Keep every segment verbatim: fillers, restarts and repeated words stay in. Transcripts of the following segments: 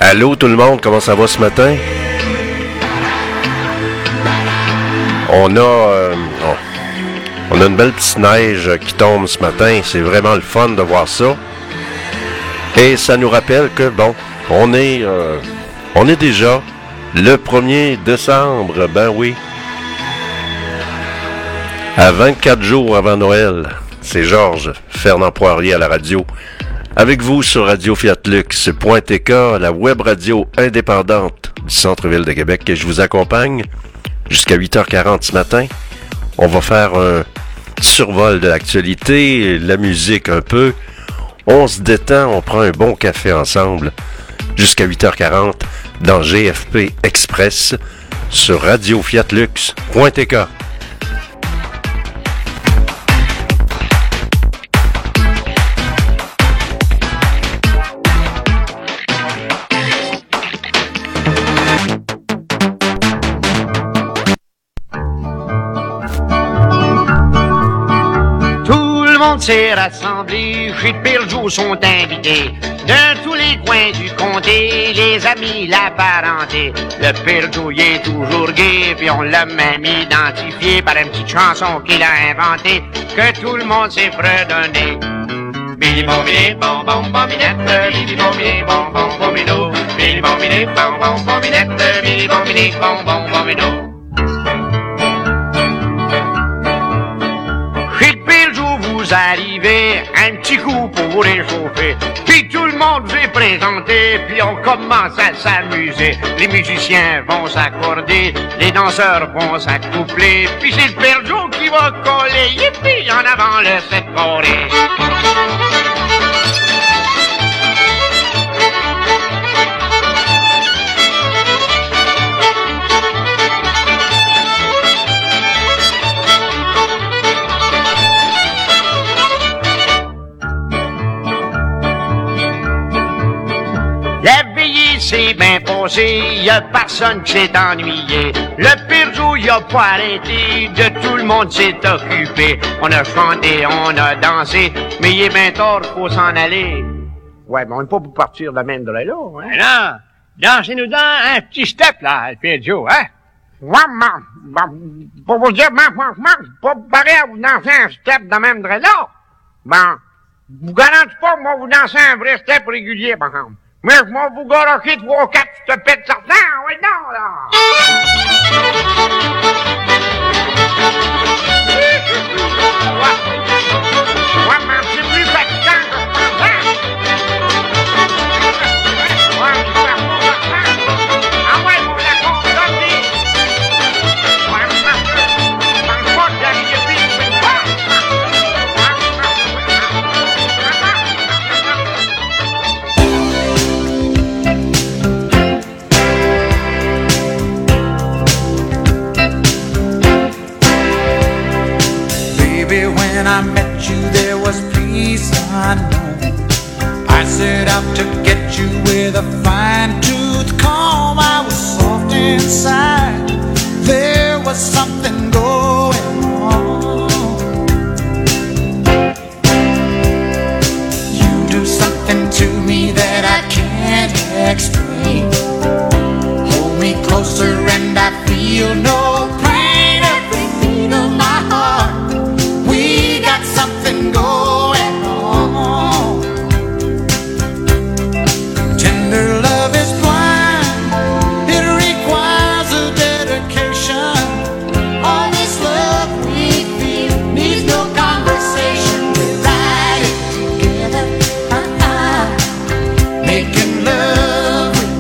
Allô tout le monde, comment ça va ce matin? On a, euh, on, on a une belle petite neige qui tombe ce matin, c'est vraiment le fun de voir ça. Et ça nous rappelle que, bon, on est, euh, on est déjà le premier décembre, ben oui. À vingt-quatre jours avant Noël, c'est Georges Fernand Poirier à la radio. Avec vous sur Radio Fiat Lux point T K, la web radio indépendante du centre-ville de Québec, que je vous accompagne jusqu'à huit heures quarante ce matin. On va faire un survol de l'actualité, la musique un peu. On se détend, on prend un bon café ensemble jusqu'à huit heures quarante dans G F P Express sur Radio Fiat Lux point T K. s'est rassemblé, chez de Pirjou sont invités. De tous les coins du comté, les amis, la parenté. Le Pirjou y est toujours gai, puis on l'a même identifié par une petite chanson qu'il a inventée, que tout le monde s'est fredonné. Billy Bombini, bon bon bombinette, Billy Bombini, bon bon bombino, Billy Bombini, bon bon bombinette, Billy Bombini, bon bon bombino. Vous arrivez, un petit coup pour vous réchauffer, puis tout le monde vous est présenté, puis on commence à s'amuser. Les musiciens vont s'accorder, les danseurs vont s'accoupler, puis c'est le Père Joe qui va coller, yippie, en avant le sept coré. C'est bien passé, y a personne qui s'est ennuyé. Le Pirjou y a pas arrêté, de tout le monde s'est occupé. On a chanté, on a dansé, mais il est bien tard, faut s'en aller. Ouais, mais on n'est pas pour partir de la même de là, hein? Mais non, dansez-nous dans un petit step, là, le Pirjou, hein? Ouais, mais, pour vous dire, moi, franchement, c'est pas pareil à vous danser un step de même de là. Bon, vous garantissez pas que moi vous dansez un vrai step régulier, par exemple. Mais je m'en vous garocher trois, quatre, je te pète certains, ouais, non, là! Ouais, ouais, mais c'est plus fatigant que je pensais! Ouais, je vais faire mon accent! Ah ouais, mon accent, donne dit! Ouais, je pense que je pense pas que j'arrive plus de une fois! When I met you, there was peace unknown. I set out to get you with a fine-tooth comb. I was soft inside. There was something going on. You do something to me that I can't explain. Hold me closer and I feel no pain. Every beat of my heart, something going on. Tender love is blind, it requires a dedication. All this love we feel needs no conversation. We ride it together, uh-uh. Making love with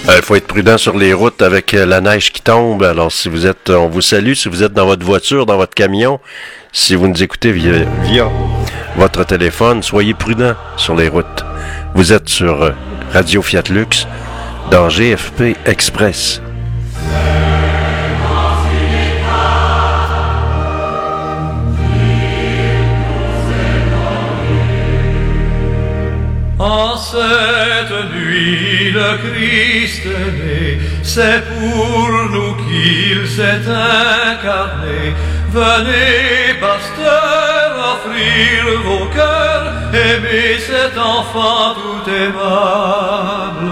Il euh, faut être prudent sur les routes avec euh, la neige qui tombe. Alors, si vous êtes, on vous salue. Si vous êtes dans votre voiture, dans votre camion, si vous nous écoutez via, via votre téléphone, soyez prudent sur les routes. Vous êtes sur euh, Radio Fiat Lux dans G F P Express. En cette nuit, le Christ est né, c'est pour nous qu'il s'est incarné. Venez, pasteurs, offrir vos cœurs, aimez cet enfant tout aimable.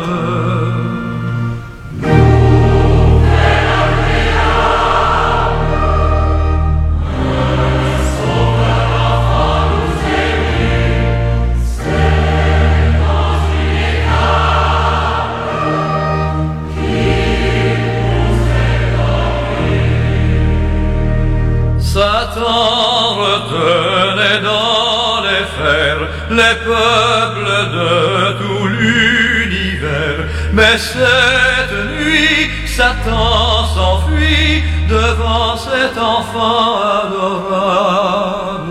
Satan retenait dans les fers les peuples de tout l'univers. Mais cette nuit, Satan s'enfuit devant cet enfant adorable.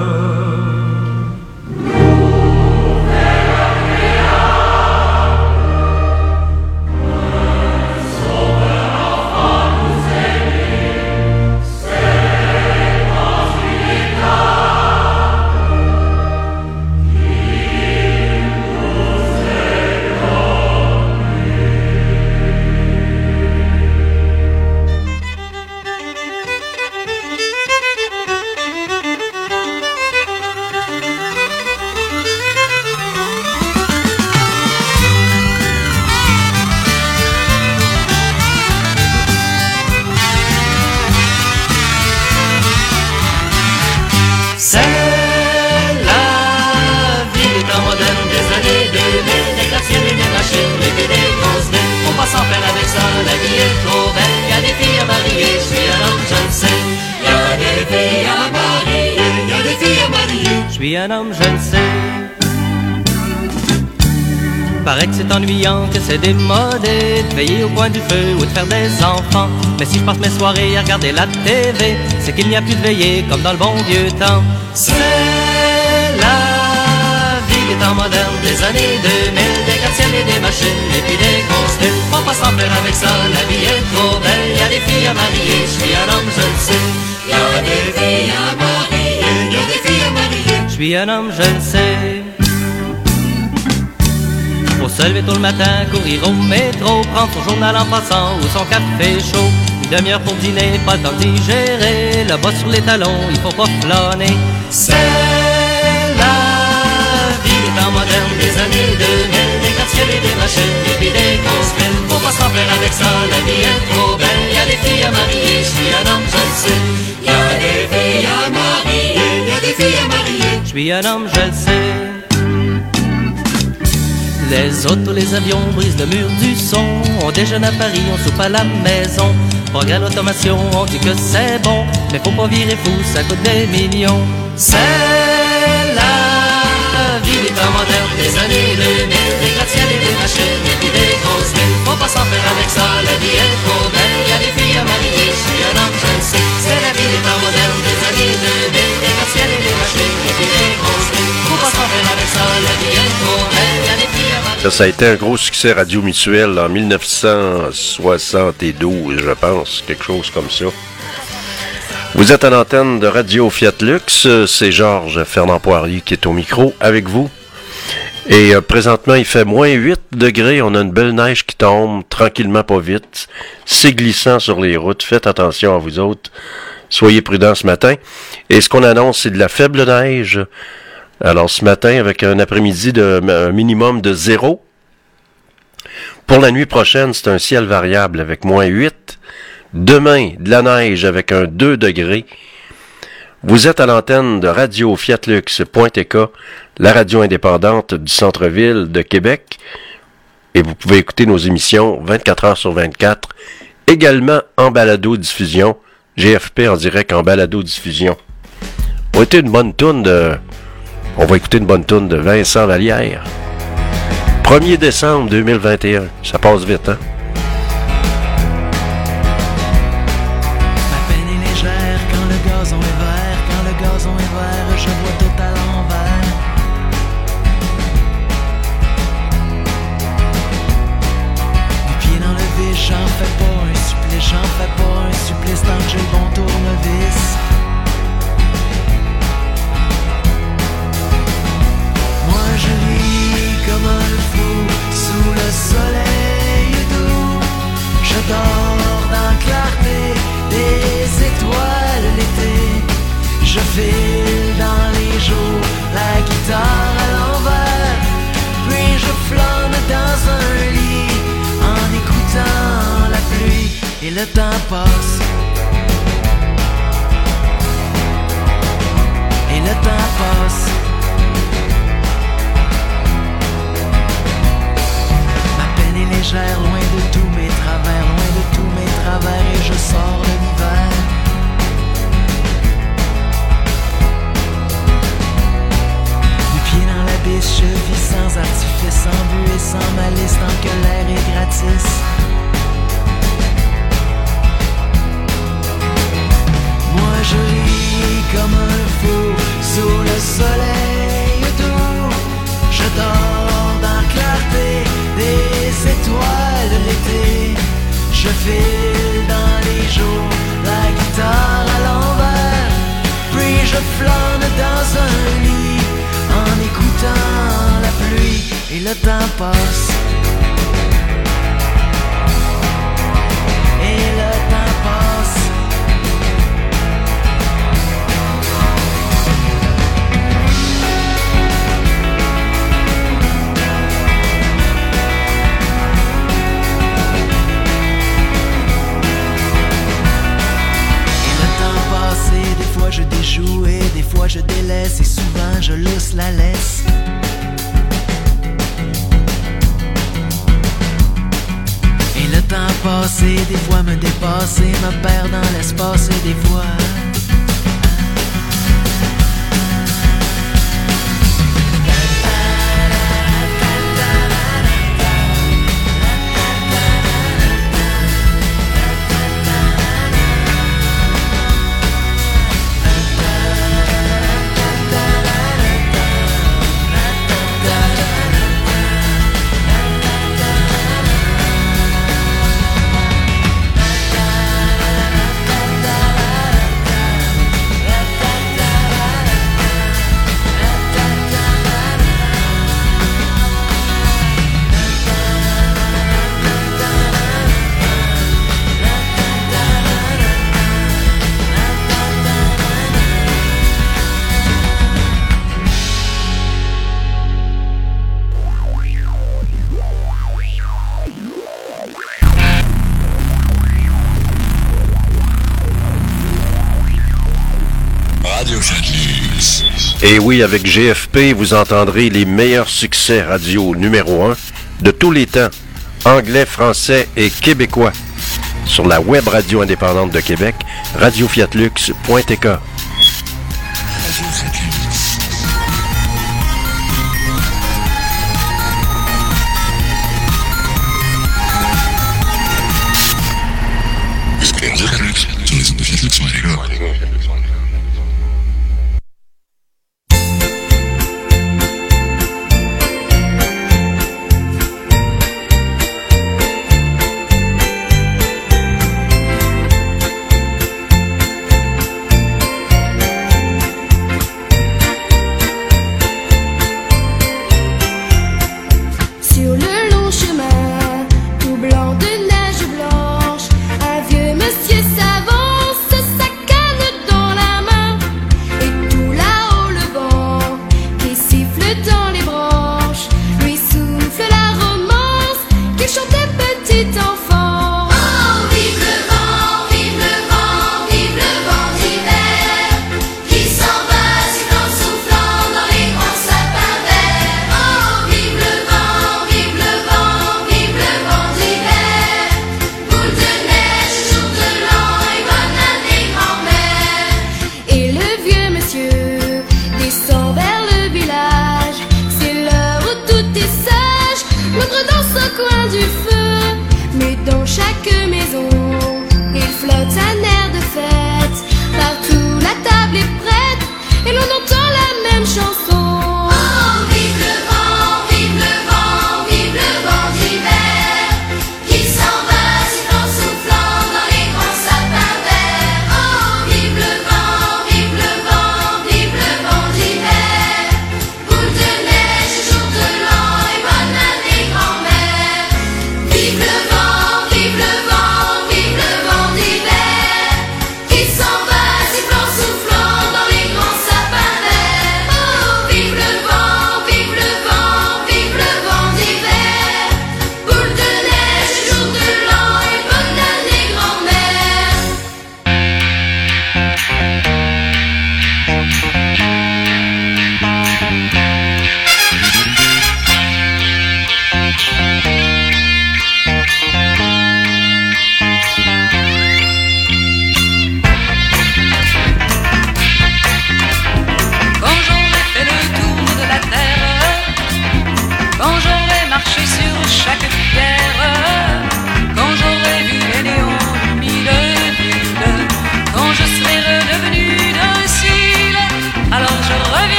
Sans faire avec ça, la vie est trop belle. Y'a des filles à marier, je suis un homme, je le sais. Y'a des filles à marier, y'a des filles à marier. Je suis un homme, je le sais. Paraît que c'est ennuyant, que c'est démodé de veiller au coin du feu ou de faire des enfants. Mais si je passe mes soirées à regarder la T V, c'est qu'il n'y a plus de veiller comme dans le bon vieux temps. C'est la vie des temps modernes, des années deux mille, des gratte-ciel et des machines, et puis des grosses villes. Faut pas s'en faire avec ça, la vie est trop belle. Y'a des filles à marier, je suis un homme, je le sais. Y'a des filles à marier, y'a des filles à marier. Je suis un homme, je le sais. Faut se lever tôt le matin, courir au métro, prendre son journal en passant ou son café chaud. Une demi-heure pour dîner, pas le temps de digérer. Le bas sur les talons, il faut pas flâner. C'est temps moderne des années deux mille, des gratte-ciel et des machines, et puis des grosses villes. Faut pas s'en faire avec ça, la vie est trop belle. Y'a des filles à marier, je suis un homme, je le sais. Y'a des filles à marier, y'a des filles à marier. Je suis un homme, je le sais. Les autos, les avions brisent le mur du son. On déjeune à Paris, on soupe à la maison. Progrès l'automation, on dit que c'est bon. Mais faut pas virer fou, ça coûte des millions. C'est la vie des temps modernes, des années deux mille, des gratte-ciel et des machines, et puis des grosses villes. Faut pas s'en faire avec ça, la vie est trop belle. Y'a des filles à marier, je suis un homme, je le sais. C'est la vie des temps modernes, des années deux mille, des gratte-ciel et des machines, et puis des grosses villes. Faut pas s'en faire avec ça, la vie est trop belle. Y'a des filles à marier. Ça, ça a été un gros succès Radio Mutuel en dix-neuf cent soixante-douze, je pense, quelque chose comme ça. Vous êtes à l'antenne de Radio Fiat Lux, c'est Georges Fernand Poirier qui est au micro avec vous. Et euh, présentement, il fait moins huit degrés, on a une belle neige qui tombe, tranquillement pas vite. C'est glissant sur les routes, faites attention à vous autres, soyez prudents ce matin. Et ce qu'on annonce, c'est de la faible neige. Alors ce matin, avec un après-midi de un minimum de zéro. Pour la nuit prochaine, c'est un ciel variable avec moins huit. Demain, de la neige avec un deux degrés. Vous êtes à l'antenne de Radio Fiat Lux point T K, la radio indépendante du centre-ville de Québec. Et vous pouvez écouter nos émissions vingt-quatre heures sur vingt-quatre, également en balado-diffusion, G F P en direct en balado-diffusion. On va écouter une bonne toune de... On va écouter une bonne toune de Vincent Vallière. premier décembre deux mille vingt et un. Ça passe vite, hein? Ma peine est légère quand le gazon est vert. Quand le gazon est vert, je vois tout à l'envers. Du pied dans le vide, j'en fais pas un supplice. J'en fais pas un supplice tant que j'ai le bon tournevis. Moi je vis comme un fou sous le soleil doux. Je dors dans la clarté des étoiles l'été. Je file dans les jours, la guitare à l'envers. Puis je flâne dans un lit en écoutant la pluie. Et le temps passe. Et le temps passe. Légère, loin de tous mes travers, loin de tous mes travers, et je sors de l'hiver. Du pied dans l'abysse, je vis sans artifice, sans but et sans malice, tant que l'air est gratis. Moi je ris comme un fou sous le soleil doux. Je dors dans la clarté des étoiles l'été. Je file dans les jours, la guitare à l'envers. Puis je flâne dans un lit en écoutant la pluie. Et le temps passe. Et le temps passe. Je déjoue et des fois je délaisse et souvent je lousse la laisse. Et le temps passe et des fois me dépasse et me perd dans l'espace et des fois Et oui, avec G F P, vous entendrez les meilleurs succès radio numéro un de tous les temps, anglais, français et québécois, sur la web radio indépendante de Québec, radio fiat lux point t k. Descend vers le village, c'est l'heure où tout est sage.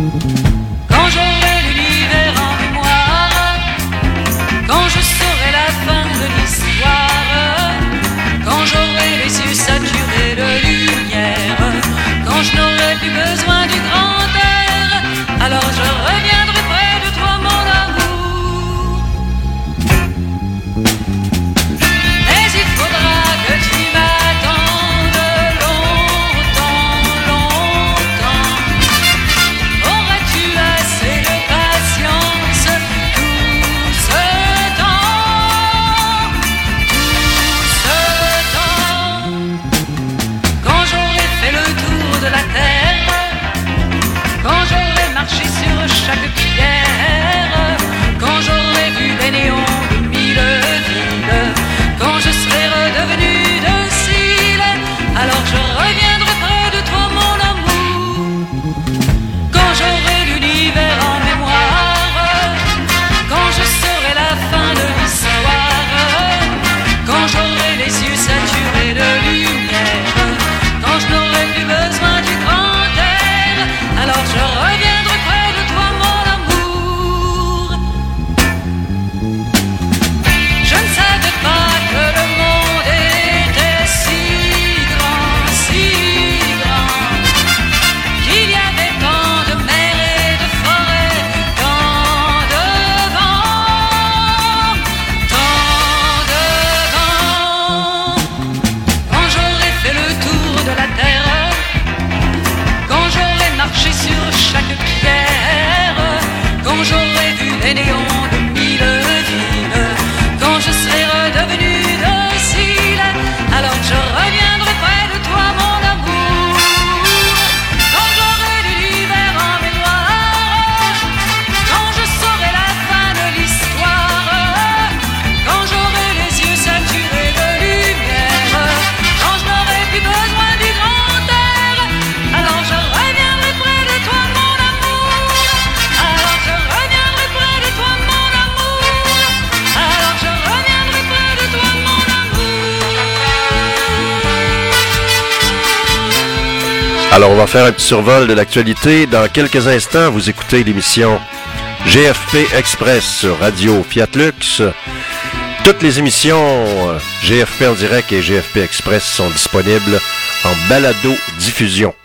Quand j'aurai l'univers en mémoire, quand je saurai la fin de l'histoire, quand j'aurai les yeux saturés de lumière, quand je n'aurai plus besoin du grand air, alors je reviendrai près de toi, mon amour. Mais il faudra que tu m'attendes longtemps, longtemps. Auras-tu assez de patience tout ce temps, tout ce temps? Quand j'aurai fait le tour de la terre, quand j'aurai marché sur chaque pierre, quand j'aurai vu des néons de mille villes, quand je serai redevenu docile, alors je reviendrai près de toi, mon amour. Quand j'aurai l'univers en mémoire, quand je saurai la fin de l'histoire, quand j'aurai les yeux saturés de lumière, quand je n'aurai plus besoin du grand air, alors je reviendrai près de toi, mon amour. Je ne savais pas que le monde était si grand, si grand, qu'il y avait tant de mers et de forêts, tant de vents, tant de vents. Quand j'aurai fait le tour de la terre, quand j'aurai marché sur chaque pierre, quand j'aurai vu les néons de mille villes, quand je serai redevenu docile, alors je reviendrai près de toi, mon amour. Quand j'aurai l'univers en mémoire, quand je saurai la fin de l'histoire, quand j'aurai les yeux saturés de lumière, quand je n'aurai plus besoin du grand air, alors je reviendrai près de toi, mon amour. Alors je reviendrai près de toi, mon amour. Alors je reviendrai près de toi, mon amour. Alors, on va faire un petit survol de l'actualité. Dans quelques instants, vous écoutez l'émission G F P Express sur Radio Fiat Lux. Toutes les émissions euh, G F P en direct et G F P Express sont disponibles en balado-diffusion.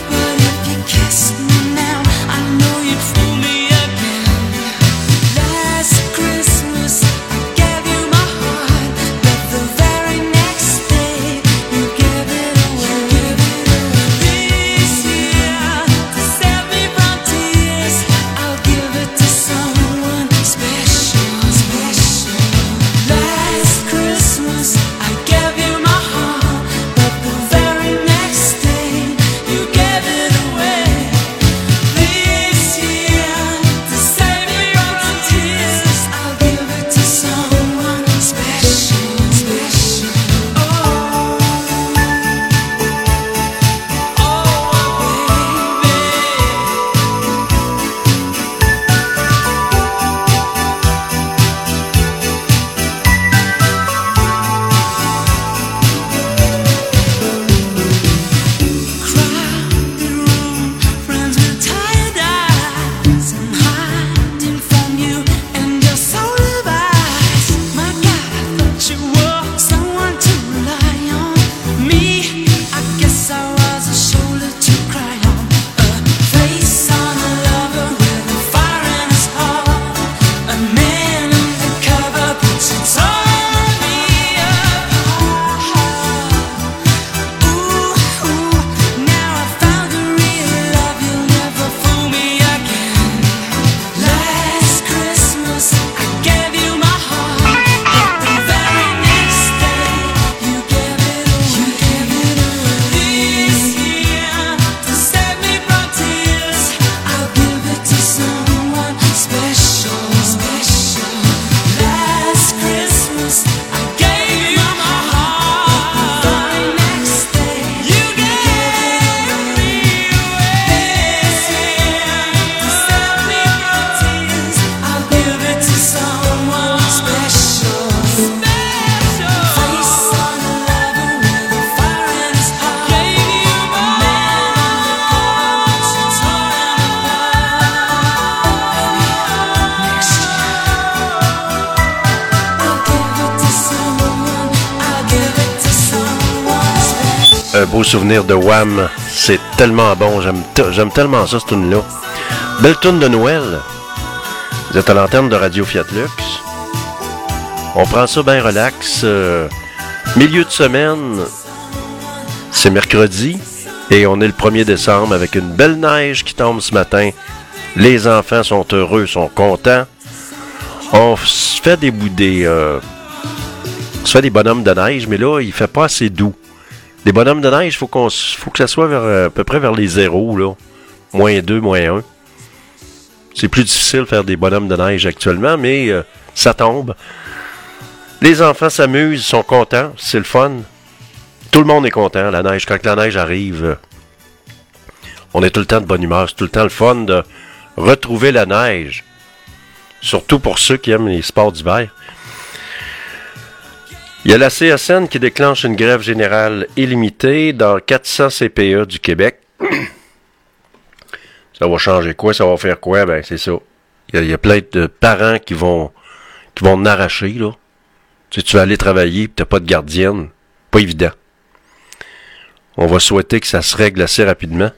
Last un beau souvenir de Wham. C'est tellement bon, j'aime, t- j'aime tellement ça, cette tune-là. Belle tune de Noël. Vous êtes à l'antenne de Radio Fiat Lux. On prend ça bien relax. Euh, milieu de semaine, c'est mercredi et on est le premier décembre avec une belle neige qui tombe ce matin. Les enfants sont heureux, sont contents. On se fait des boudés, euh, on se fait des bonhommes de neige, mais là, il fait pas assez doux. Les bonhommes de neige, il faut, qu'on, faut que ça soit vers, à peu près vers les zéros, là. moins deux, moins un. C'est plus difficile de faire des bonhommes de neige actuellement, mais euh, ça tombe. Les enfants s'amusent, sont contents, c'est le fun. Tout le monde est content, la neige. Quand la neige arrive, euh, on est tout le temps de bonne humeur. C'est tout le temps le fun de retrouver la neige. Surtout pour ceux qui aiment les sports d'hiver. Il y a la C S N qui déclenche une grève générale illimitée dans quatre cents C P E du Québec. Ça va changer quoi? Ça va faire quoi? Ben, c'est ça. Il y a, il y a plein de parents qui vont qui vont en arracher, là. Tu sais, tu vas aller travailler et tu n'as pas de gardienne. Pas évident. On va souhaiter que ça se règle assez rapidement.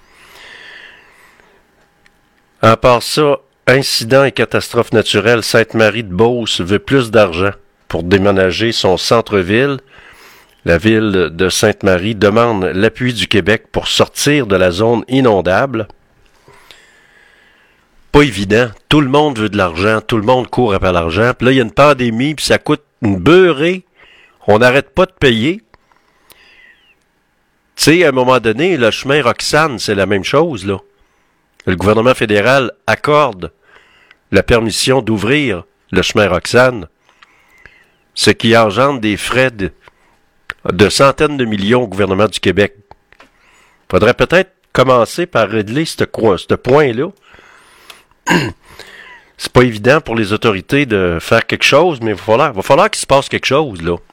À part ça, incident et catastrophe naturelle, Sainte-Marie-de-Beauce veut plus d'argent pour déménager son centre-ville. La ville de Sainte-Marie demande l'appui du Québec pour sortir de la zone inondable. Pas évident. Tout le monde veut de l'argent. Tout le monde court après l'argent. Puis là, il y a une pandémie, puis ça coûte une beurrée. On n'arrête pas de payer. Tu sais, à un moment donné, le chemin Roxane, c'est la même chose, là. Le gouvernement fédéral accorde la permission d'ouvrir le chemin Roxane, ce qui engendre des frais de, de centaines de millions au gouvernement du Québec. Il faudrait peut-être commencer par régler ce, ce point-là. C'est pas évident pour les autorités de faire quelque chose, mais il va falloir, va falloir qu'il se passe quelque chose, là.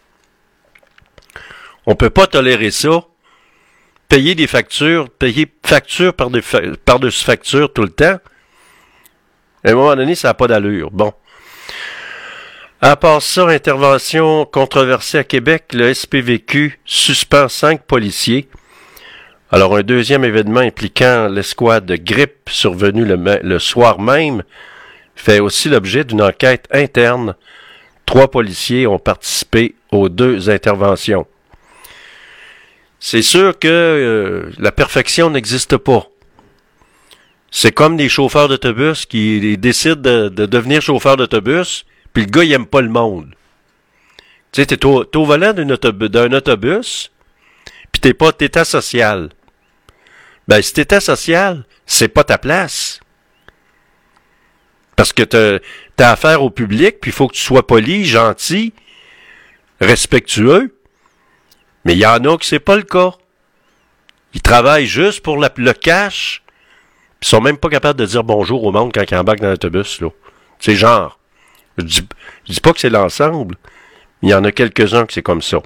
On peut pas tolérer ça. Payer des factures, payer facture par des fa- par-dessus facture tout le temps. À un moment donné, ça n'a pas d'allure. Bon. À part ça, intervention controversée à Québec, le S P V Q suspend cinq policiers. Alors, un deuxième événement impliquant l'escouade de grippe survenu le, le soir même fait aussi l'objet d'une enquête interne. Trois policiers ont participé aux deux interventions. C'est sûr que euh, la perfection n'existe pas. C'est comme des chauffeurs d'autobus qui décident de, de devenir chauffeur d'autobus, puis le gars, il aime pas le monde. Tu sais, t'es au, t'es au volant d'un autobus, d'un autobus, puis t'es pas, t'es asocial. Ben, si t'es asocial, c'est pas ta place. Parce que t'as, t'as affaire au public, puis il faut que tu sois poli, gentil, respectueux. Mais il y en a que c'est pas le cas. Ils travaillent juste pour la, le cash. Ils sont même pas capables de dire bonjour au monde quand ils embarquent dans l'autobus, là. C'est genre. Je dis, je dis pas que c'est l'ensemble. Mais il y en a quelques-uns que c'est comme ça.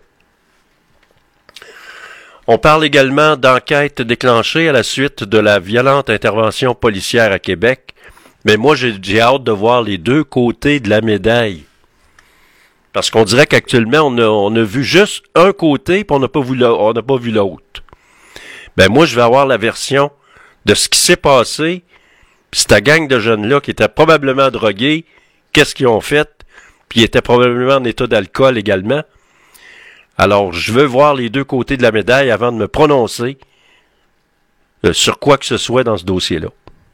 On parle également d'enquête déclenchée à la suite de la violente intervention policière à Québec. Mais moi, j'ai, j'ai hâte de voir les deux côtés de la médaille. Parce qu'on dirait qu'actuellement, on a, on a vu juste un côté, puis on n'a pas vu l'autre, on n'a pas vu l'autre. Ben moi, je vais avoir la version de ce qui s'est passé, puis cette gang de jeunes-là qui étaient probablement drogués, qu'est-ce qu'ils ont fait, puis ils étaient probablement en état d'alcool également. Alors, je veux voir les deux côtés de la médaille avant de me prononcer euh, sur quoi que ce soit dans ce dossier-là.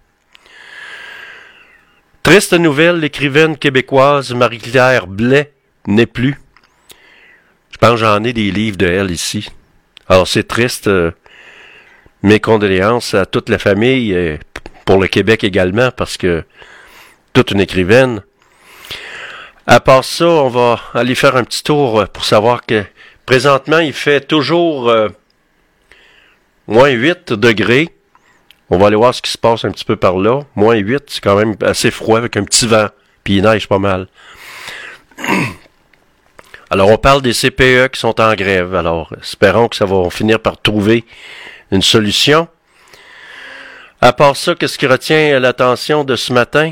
Triste nouvelle, l'écrivaine québécoise Marie-Claire Blais n'est plus. Je pense que j'en ai des livres de elle ici. Alors c'est triste. Euh, mes condoléances à toute la famille, euh, pour le Québec également, parce que toute une écrivaine. À part ça, on va aller faire un petit tour pour savoir que présentement, il fait toujours euh, moins huit degrés. On va aller voir ce qui se passe un petit peu par là. moins huit, c'est quand même assez froid avec un petit vent. Puis il neige pas mal. Alors, on parle des C P E qui sont en grève. Alors, espérons que ça va finir par trouver une solution. À part ça, qu'est-ce qui retient l'attention de ce matin?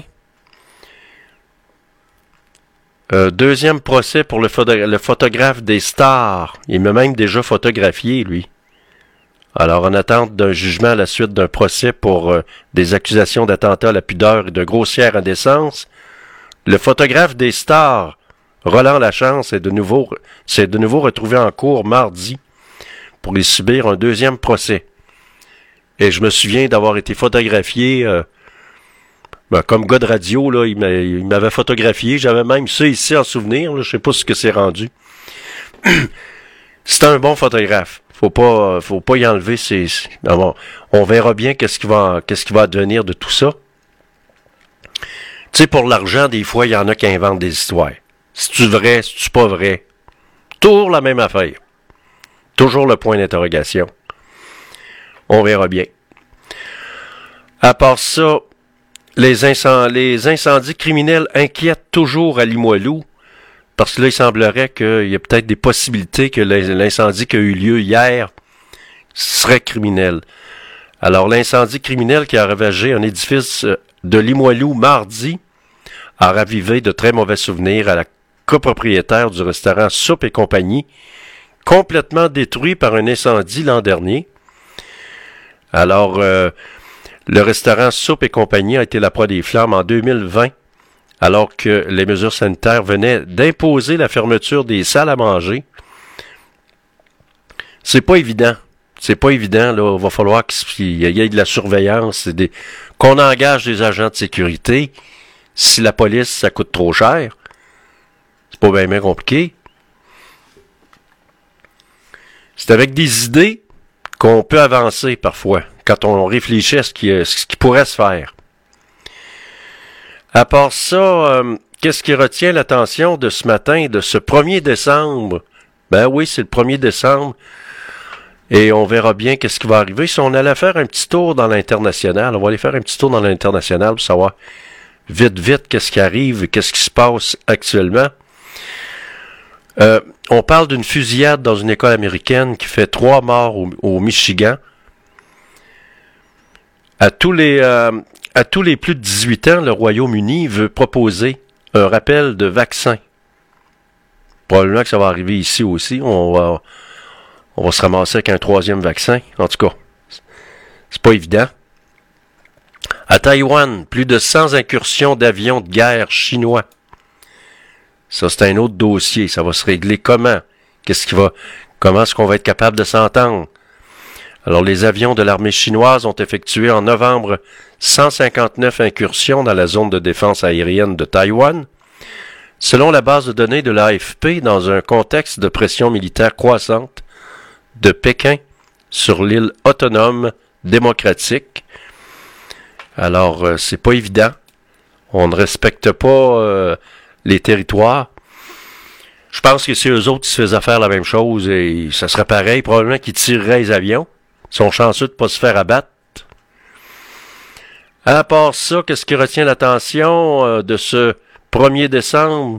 Euh, deuxième procès pour le, photo- le photographe des stars. Il m'a même déjà photographié, lui. Alors, en attente d'un jugement à la suite d'un procès pour euh, des accusations d'attentat à la pudeur et de grossière indécence, le photographe des stars, Roland Lachance, est de nouveau, s'est de nouveau retrouvé en cours mardi pour y subir un deuxième procès. Et je me souviens d'avoir été photographié, euh, ben, comme gars de radio, là, il, m'a, il m'avait photographié. J'avais même ça ici en souvenir. Là, je sais pas ce que c'est rendu. C'est un bon photographe. Faut pas, faut pas y enlever ses. On, on verra bien qu'est-ce qui va, qu'est-ce qui va advenir de tout ça. Tu sais, pour l'argent, des fois, il y en a qui inventent des histoires. C'est-tu vrai, c'est-tu pas vrai? Toujours la même affaire. Toujours le point d'interrogation. On verra bien. À part ça, les, incend- les incendies criminels inquiètent toujours à Limoilou, parce que là, il semblerait qu'il y a peut-être des possibilités que l'incendie qui a eu lieu hier serait criminel. Alors, l'incendie criminel qui a ravagé un édifice de Limoilou mardi a ravivé de très mauvais souvenirs à la copropriétaire du restaurant Soupe et compagnie, complètement détruit par un incendie l'an dernier. Alors, euh, le restaurant Soupe et compagnie a été la proie des flammes en deux mille vingt, alors que les mesures sanitaires venaient d'imposer la fermeture des salles à manger. C'est pas évident. C'est pas évident, là. Il va falloir qu'il y ait de la surveillance, des... qu'on engage des agents de sécurité. Si la police, ça coûte trop cher, c'est pas bien, bien compliqué. C'est avec des idées qu'on peut avancer parfois, quand on réfléchit à ce qui, ce qui pourrait se faire. À part ça, euh, qu'est-ce qui retient l'attention de ce matin, de ce premier décembre? Ben oui, c'est le premier décembre, et on verra bien qu'est-ce qui va arriver. Si on allait faire un petit tour dans l'international, on va aller faire un petit tour dans l'international pour savoir vite, vite, qu'est-ce qui arrive, qu'est-ce qui se passe actuellement. Euh, on parle d'une fusillade dans une école américaine qui fait trois morts au, au Michigan. À tous les euh, à tous les plus de dix-huit ans, le Royaume-Uni veut proposer un rappel de vaccin. Probablement que ça va arriver ici aussi. On va on va se ramasser avec un troisième vaccin. En tout cas, c'est pas évident. À Taïwan, plus de cent incursions d'avions de guerre chinois. Ça, c'est un autre dossier. Ça va se régler comment? Qu'est-ce qui va, comment est-ce qu'on va être capable de s'entendre? Alors, les avions de l'armée chinoise ont effectué en novembre cent cinquante-neuf incursions dans la zone de défense aérienne de Taïwan. Selon la base de données de l'A F P, dans un contexte de pression militaire croissante de Pékin sur l'île autonome démocratique. Alors, euh, c'est pas évident. On ne respecte pas euh, les territoires. Je pense que si eux autres ils se faisaient faire la même chose, et ça serait pareil, probablement qu'ils tireraient les avions. Ils sont chanceux de ne pas se faire abattre. À part ça, qu'est-ce qui retient l'attention euh, de ce premier décembre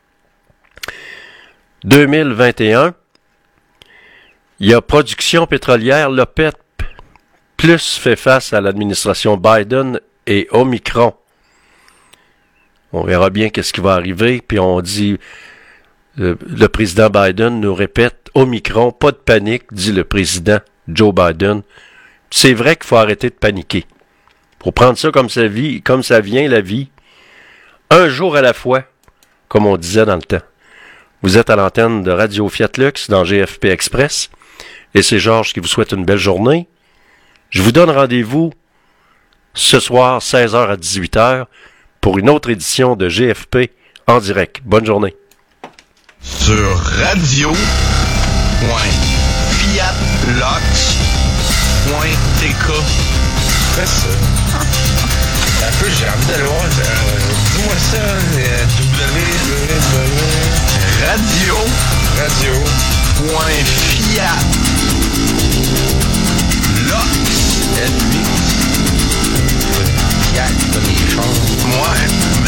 deux mille vingt et un? Il y a production pétrolière, l'OPEP plus fait face à l'administration Biden et Omicron. On verra bien qu'est-ce qui va arriver, puis on dit, le, le président Biden nous répète, Omicron, pas de panique, dit le président Joe Biden. C'est vrai qu'il faut arrêter de paniquer. Faut prendre ça comme ça vit, comme ça vient, la vie. Un jour à la fois, comme on disait dans le temps. Vous êtes à l'antenne de Radio Fiat Lux dans G F P Express, et c'est Georges qui vous souhaite une belle journée. Je vous donne rendez-vous ce soir, seize heures à dix-huit heures, pour une autre édition de G F P en direct. Bonne journée. Sur radio point fiat lux point t k. C'est ça. Un peu, j'ai envie d'aller voir. Euh, dis-moi ça. Euh, w radio radio point fiat lux. Fiat, t'as des choses. Ouais.